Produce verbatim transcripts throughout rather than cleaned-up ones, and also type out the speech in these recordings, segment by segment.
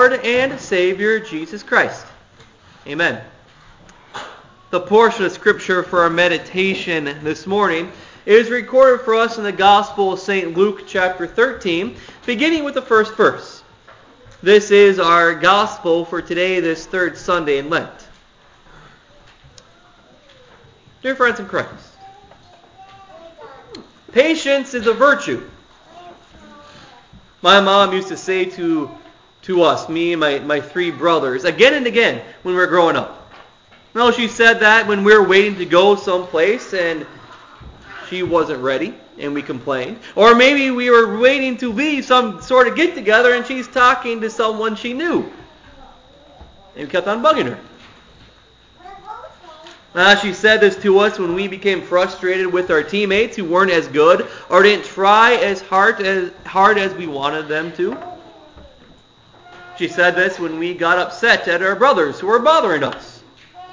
Lord and Savior Jesus Christ. Amen. The portion of Scripture for our meditation this morning is recorded for us in the Gospel of Saint Luke chapter thirteen, beginning with the first verse. This is our Gospel for today, this third Sunday in Lent. Dear friends in Christ, patience is a virtue. My mom used to say to to us, me and my, my three brothers, again and again when we were growing up. No, she said that when we were waiting to go someplace and she wasn't ready and we complained. Or maybe we were waiting to leave some sort of get-together and she's talking to someone she knew. And we kept on bugging her. Uh, she said this to us when we became frustrated with our teammates who weren't as good or didn't try as hard as, hard as we wanted them to. She said this when we got upset at our brothers who were bothering us.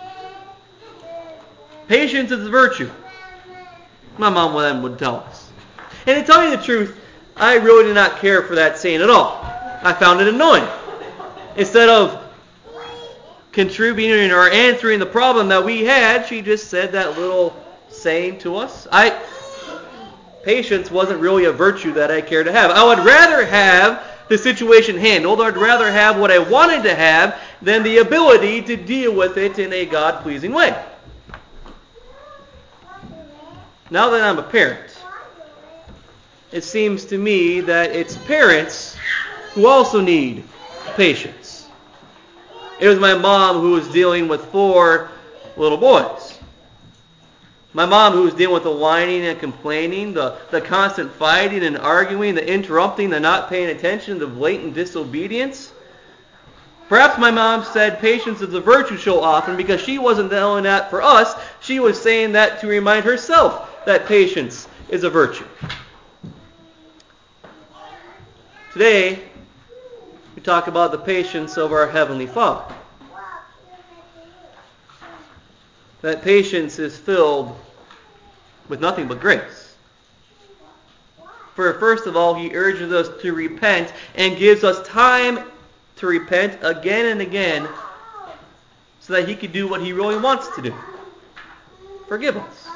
Patience is a virtue, my mom then would tell us. And to tell you the truth, I really did not care for that saying at all. I found it annoying. Instead of contributing or answering the problem that we had, she just said that little saying to us. I patience wasn't really a virtue that I cared to have. I would rather have the situation handled. I'd rather have what I wanted to have than the ability to deal with it in a God-pleasing way. Now that I'm a parent, it seems to me that it's parents who also need patience. It was my mom who was dealing with four little boys. My mom who was dealing with the whining and complaining, the, the constant fighting and arguing, the interrupting, the not paying attention, the blatant disobedience. Perhaps my mom said patience is a virtue so often because she wasn't telling that for us. She was saying that to remind herself that patience is a virtue. Today, we talk about the patience of our Heavenly Father. That patience is filled with nothing but grace. For first of all, He urges us to repent and gives us time to repent again and again so that He can do what He really wants to do. Forgive us.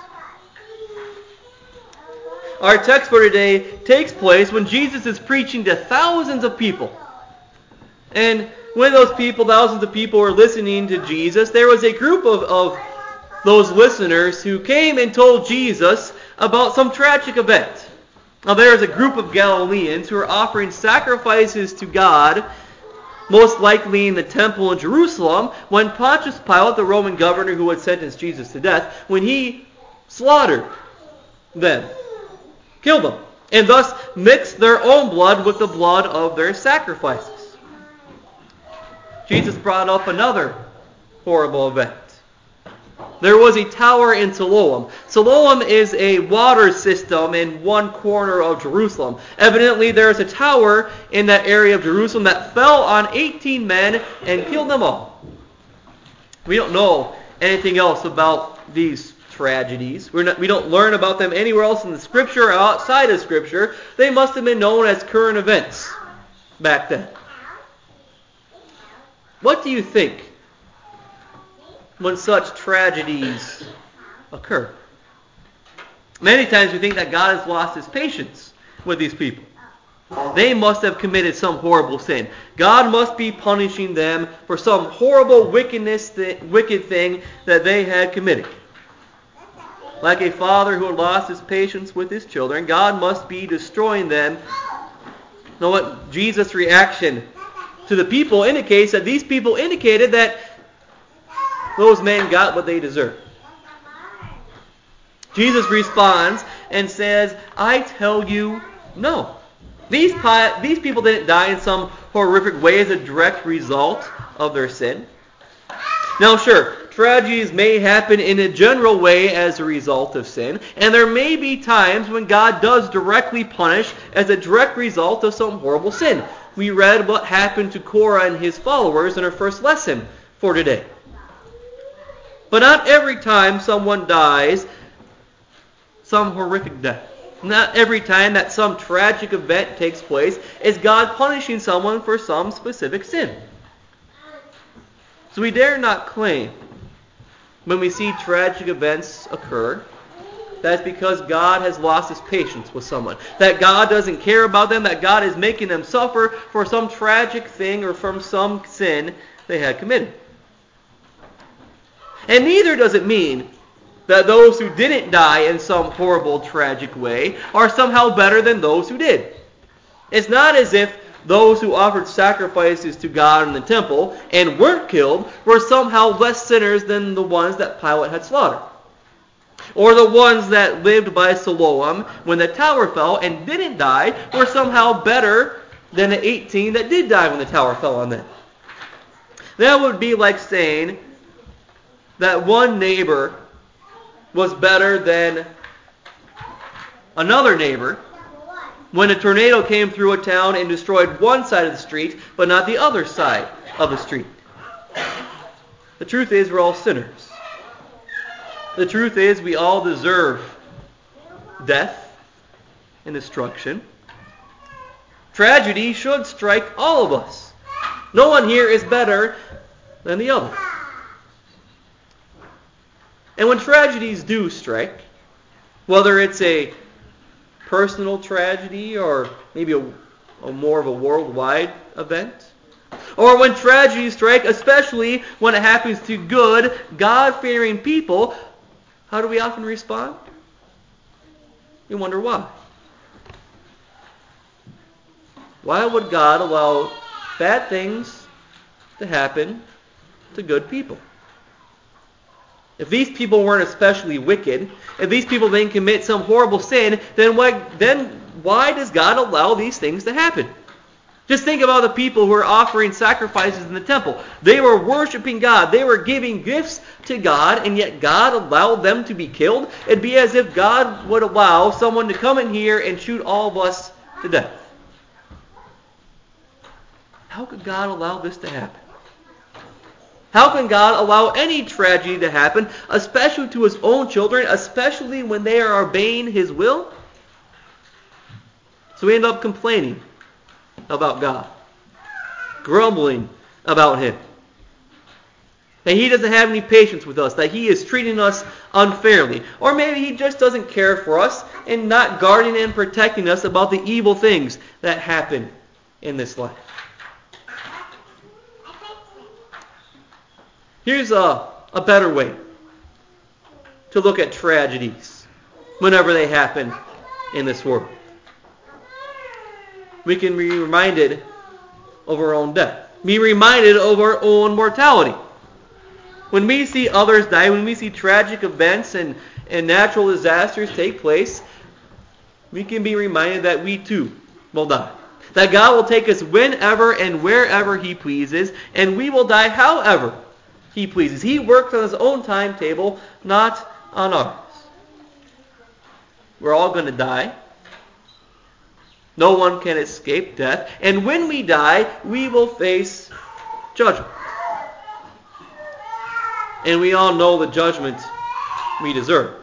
Our text for today takes place when Jesus is preaching to thousands of people. And when those people, thousands of people were listening to Jesus, there was a group of, of those listeners who came and told Jesus about some tragic event. Now there is a group of Galileans who are offering sacrifices to God, most likely in the temple in Jerusalem, when Pontius Pilate, the Roman governor who had sentenced Jesus to death, when he slaughtered them, killed them, and thus mixed their own blood with the blood of their sacrifices. Jesus brought up another horrible event. There was a tower in Siloam. Siloam is a water system in one corner of Jerusalem. Evidently, there is a tower in that area of Jerusalem that fell on eighteen men and killed them all. We don't know anything else about these tragedies. We're not, we don't learn about them anywhere else in the Scripture or outside of Scripture. They must have been known as current events back then. What do you think when such tragedies occur? Many times we think that God has lost His patience with these people. They must have committed some horrible sin. God must be punishing them for some horrible wickedness, th- wicked thing that they had committed. Like a father who had lost his patience with his children, God must be destroying them. Now what Jesus' reaction to the people indicates that these people indicated that those men got what they deserved. Jesus responds and says, I tell you, no. These, pi- these people didn't die in some horrific way as a direct result of their sin. Now sure, tragedies may happen in a general way as a result of sin, and there may be times when God does directly punish as a direct result of some horrible sin. We read what happened to Korah and his followers in our first lesson for today. But not every time someone dies some horrific death Not every time that some tragic event takes place is God punishing someone for some specific sin. So we dare not claim, when we see tragic events occur, that's because God has lost his patience with someone. That God doesn't care about them, that God is making them suffer for some tragic thing or from some sin they had committed. And neither does it mean that those who didn't die in some horrible, tragic way are somehow better than those who did. It's not as if those who offered sacrifices to God in the temple and weren't killed were somehow less sinners than the ones that Pilate had slaughtered. Or the ones that lived by Siloam when the tower fell and didn't die were somehow better than the eighteen that did die when the tower fell on them. That would be like saying that one neighbor was better than another neighbor when a tornado came through a town and destroyed one side of the street, but not the other side of the street. The truth is, we're all sinners. The truth is, we all deserve death and destruction. Tragedy should strike all of us. No one here is better than the other. And when tragedies do strike, whether it's a personal tragedy or maybe a, a more of a worldwide event, or when tragedies strike, especially when it happens to good, God-fearing people, how do we often respond? We wonder why. Why would God allow bad things to happen to good people? If these people weren't especially wicked, if these people didn't commit some horrible sin, then why, then why does God allow these things to happen? Just think about the people who are offering sacrifices in the temple. They were worshiping God. They were giving gifts to God, and yet God allowed them to be killed. It'd be as if God would allow someone to come in here and shoot all of us to death. How could God allow this to happen? How can God allow any tragedy to happen, especially to his own children, especially when they are obeying his will? So we end up complaining about God, grumbling about him, that he doesn't have any patience with us, that he is treating us unfairly. Or maybe he just doesn't care for us and not guarding and protecting us about the evil things that happen in this life. Here's a, a better way to look at tragedies whenever they happen in this world. We can be reminded of our own death. Be reminded of our own mortality. When we see others die, when we see tragic events and, and natural disasters take place, we can be reminded that we too will die. That God will take us whenever and wherever he pleases, and we will die however he pleases. He works on his own timetable, not on ours. We're all going to die. No one can escape death. And when we die, we will face judgment. And we all know the judgment we deserve.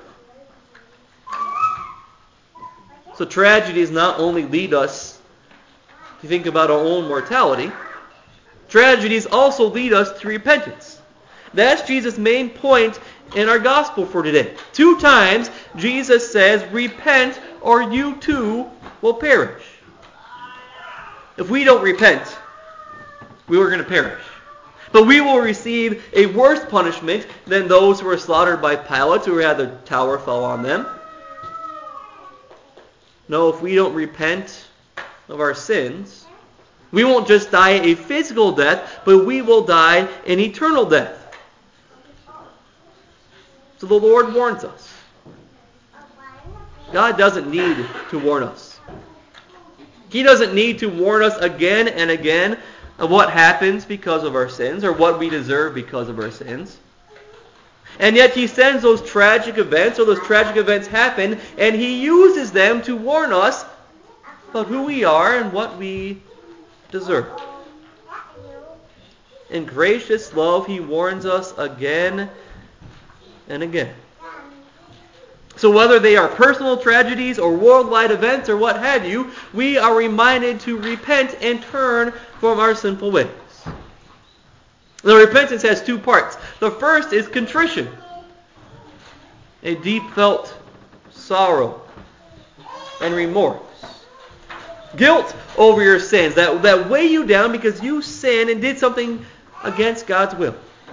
So tragedies not only lead us to think about our own mortality, tragedies also lead us to repentance. That's Jesus' main point in our gospel for today. Two times Jesus says, repent or you too will perish. If we don't repent, we are going to perish. But we will receive a worse punishment than those who were slaughtered by Pilate, who had the tower fell on them. No, if we don't repent of our sins, we won't just die a physical death, but we will die an eternal death. So the Lord warns us. God doesn't need to warn us. He doesn't need to warn us again and again of what happens because of our sins or what we deserve because of our sins. And yet he sends those tragic events, or those tragic events happen, and he uses them to warn us about who we are and what we deserve. In gracious love, he warns us again and again. So whether they are personal tragedies or worldwide events or what have you, we are reminded to repent and turn from our sinful ways. The repentance has two parts. The first is contrition, a deep felt sorrow and remorse. Guilt over your sins that, that weigh you down because you sinned and did something against God's will.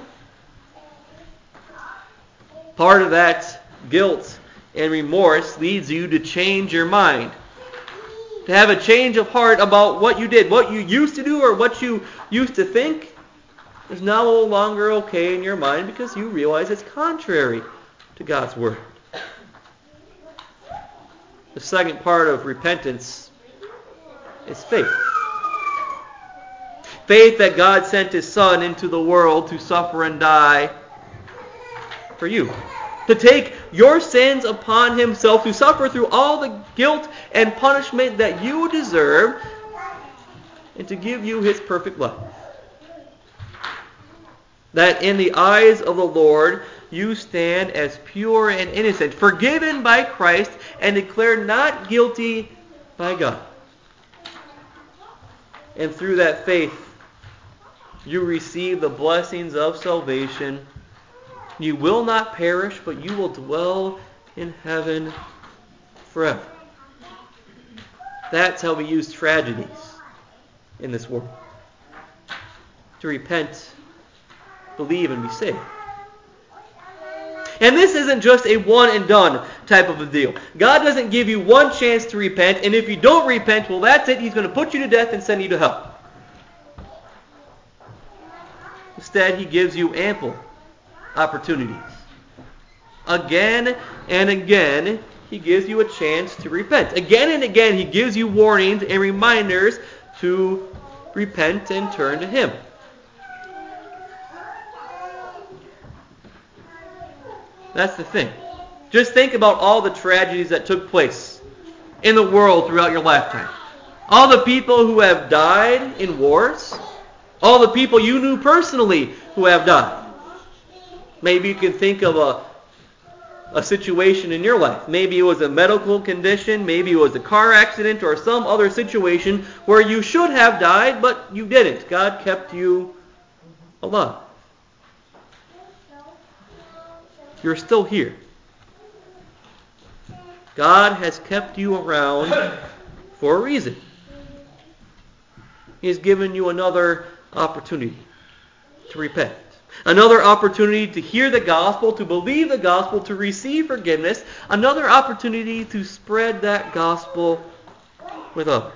Part of that guilt and remorse leads you to change your mind. To have a change of heart about what you did. What you used to do or what you used to think is now no longer okay in your mind because you realize it's contrary to God's Word. The second part of repentance is faith. Faith that God sent His Son into the world to suffer and die for you. To take your sins upon Himself, to suffer through all the guilt and punishment that you deserve, and to give you His perfect life. That in the eyes of the Lord you stand as pure and innocent, forgiven by Christ, and declared not guilty by God. And through that faith, you receive the blessings of salvation. You will not perish, but you will dwell in heaven forever. That's how we use tragedies in this world. To repent, believe, and be saved. And this isn't just a one and done type of a deal. God doesn't give you one chance to repent, and if you don't repent, well, that's it. He's going to put you to death and send you to hell. Instead, He gives you ample opportunities. Again and again, He gives you a chance to repent. Again and again, He gives you warnings and reminders to repent and turn to Him. That's the thing. Just think about all the tragedies that took place in the world throughout your lifetime. All the people who have died in wars. All the people you knew personally who have died. Maybe you can think of a, a situation in your life. Maybe it was a medical condition. Maybe it was a car accident or some other situation where you should have died, but you didn't. God kept you alive. You're still here. God has kept you around for a reason. He's given you another opportunity to repent. Another opportunity to hear the gospel, to believe the gospel, to receive forgiveness. Another opportunity to spread that gospel with others.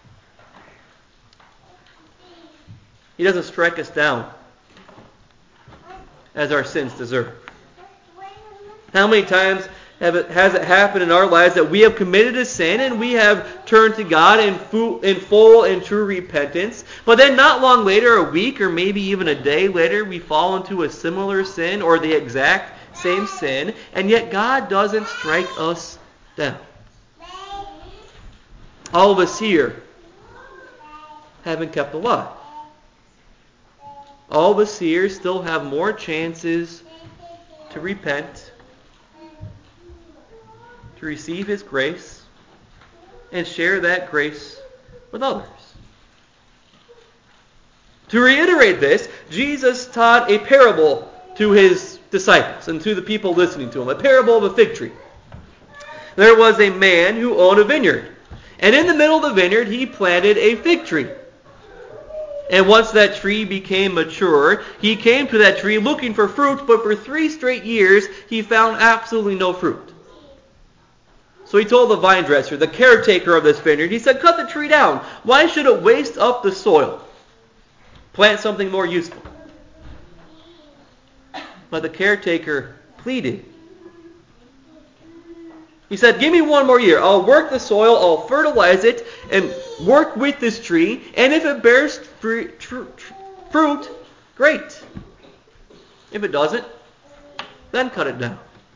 He doesn't strike us down as our sins deserve. How many times have it, has it happened in our lives that we have committed a sin and we have turned to God in full, in full and true repentance, but then not long later, a week or maybe even a day later, we fall into a similar sin or the exact same sin, and yet God doesn't strike us down. All of us here have been kept alive. All of us here still have more chances to repent, to receive His grace, and share that grace with others. To reiterate this, Jesus taught a parable to His disciples and to the people listening to Him, a parable of a fig tree. There was a man who owned a vineyard, and in the middle of the vineyard he planted a fig tree. And once that tree became mature, he came to that tree looking for fruit, but for three straight years he found absolutely no fruit. So he told the vine dresser, the caretaker of this vineyard, he said, cut the tree down. Why should it waste up the soil? Plant something more useful. But the caretaker pleaded. He said, give me one more year. I'll work the soil, I'll fertilize it, and work with this tree. And if it bears fruit, fruit, great. If it doesn't, then cut it down.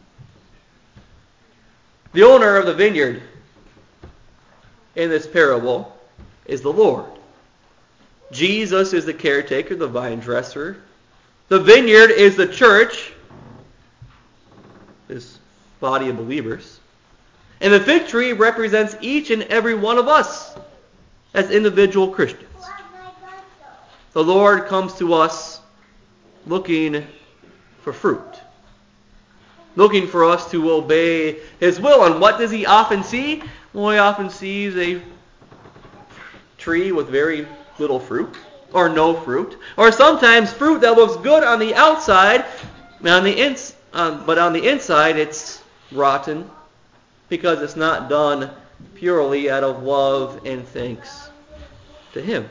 The owner of the vineyard in this parable is the Lord. Jesus is the caretaker, the vine dresser. The vineyard is the church, His body of believers. And the fig tree represents each and every one of us as individual Christians. The Lord comes to us looking for fruit, looking for us to obey His will. And what does He often see? Well, He often sees a tree with very little fruit, or no fruit, or sometimes fruit that looks good on the outside, on the ins- um, but on the inside it's rotten because it's not done purely out of love and thanks to Him.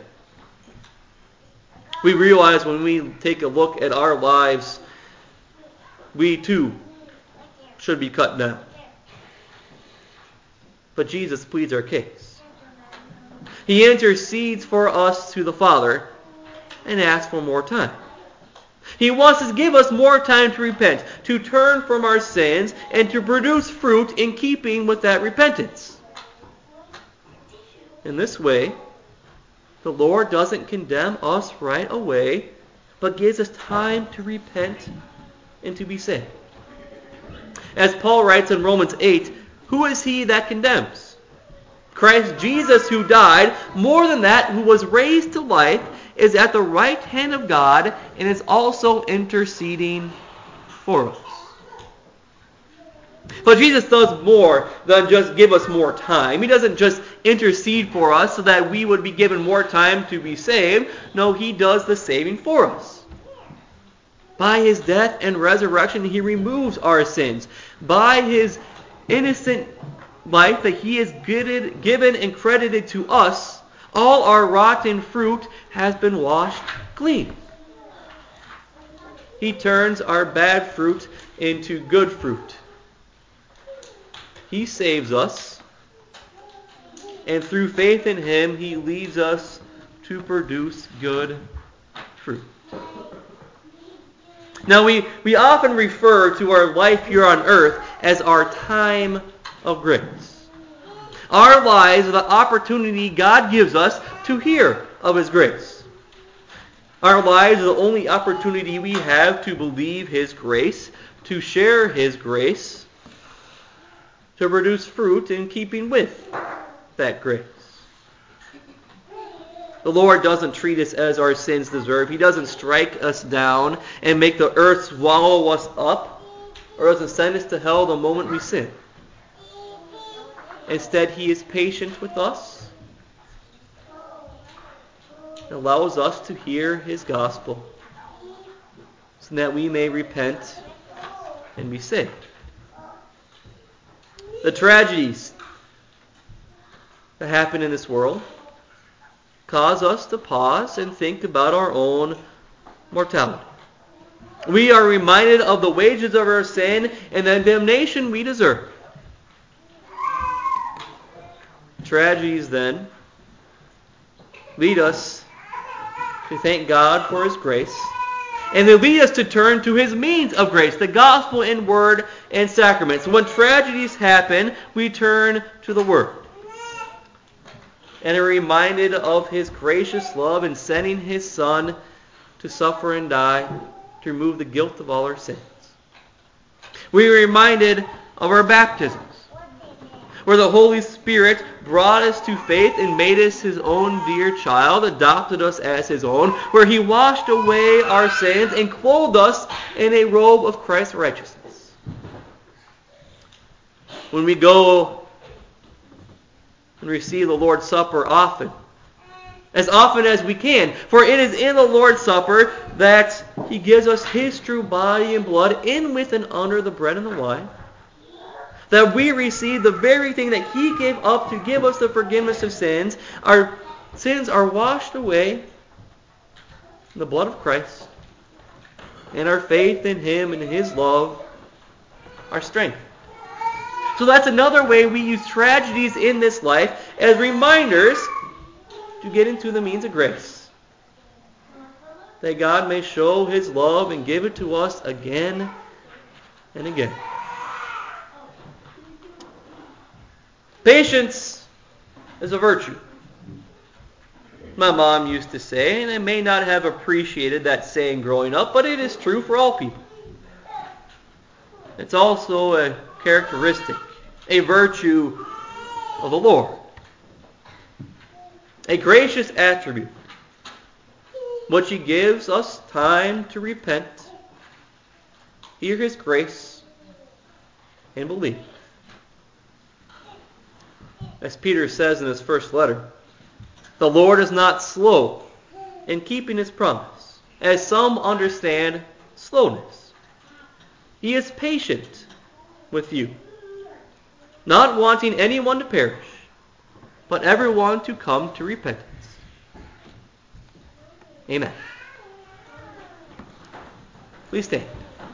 We realize when we take a look at our lives, we too should be cut down. But Jesus pleads our case. He intercedes for us to the Father and asks for more time. He wants to give us more time to repent, to turn from our sins, and to produce fruit in keeping with that repentance. In this way, the Lord doesn't condemn us right away, but gives us time to repent and to be saved. As Paul writes in Romans eight, who is he that condemns? Christ Jesus, who died, more than that, who was raised to life, is at the right hand of God and is also interceding for us. But Jesus does more than just give us more time. He doesn't just intercede for us so that we would be given more time to be saved. No, He does the saving for us. By His death and resurrection, He removes our sins. By His innocent life that He has given and credited to us, all our rotten fruit has been washed clean. He turns our bad fruit into good fruit. He saves us, and through faith in Him, He leads us to produce good fruit. Now, we, we often refer to our life here on earth as our time of grace. Our lives are the opportunity God gives us to hear of His grace. Our lives are the only opportunity we have to believe His grace, to share His grace, to produce fruit in keeping with that grace. The Lord doesn't treat us as our sins deserve. He doesn't strike us down and make the earth swallow us up, or doesn't send us to hell the moment we sin. Instead, He is patient with us and allows us to hear His gospel so that we may repent and be saved. The tragedies that happen in this world cause us to pause and think about our own mortality. We are reminded of the wages of our sin and the damnation we deserve. Tragedies, then, lead us to thank God for His grace, and they lead us to turn to His means of grace, the gospel in word and sacrament. So when tragedies happen, we turn to the Word and are reminded of His gracious love in sending His Son to suffer and die to remove the guilt of all our sins. We are reminded of our baptisms, where the Holy Spirit brought us to faith and made us His own dear child, adopted us as His own, where He washed away our sins and clothed us in a robe of Christ's righteousness. When we go and receive the Lord's Supper often, as often as we can, for it is in the Lord's Supper that He gives us His true body and blood, in with and under the bread and the wine, that we receive the very thing that He gave up to give us the forgiveness of sins. Our sins are washed away in the blood of Christ, and our faith in Him and His love are strength. So that's another way we use tragedies in this life as reminders to get into the means of grace, that God may show His love and give it to us again and again. Patience is a virtue. My mom used to say, and I may not have appreciated that saying growing up, but it is true for all people. It's also a characteristic, a virtue of the Lord. A gracious attribute, which He gives us time to repent, hear His grace, and believe. As Peter says in his first letter, the Lord is not slow in keeping His promise, as some understand slowness. He is patient with you, not wanting anyone to perish, but everyone to come to repentance. Amen. Please stand.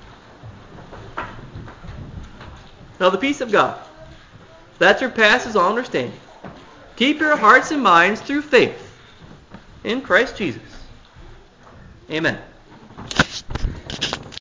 Now the peace of God, that surpasses all understanding, keep your hearts and minds through faith in Christ Jesus. Amen.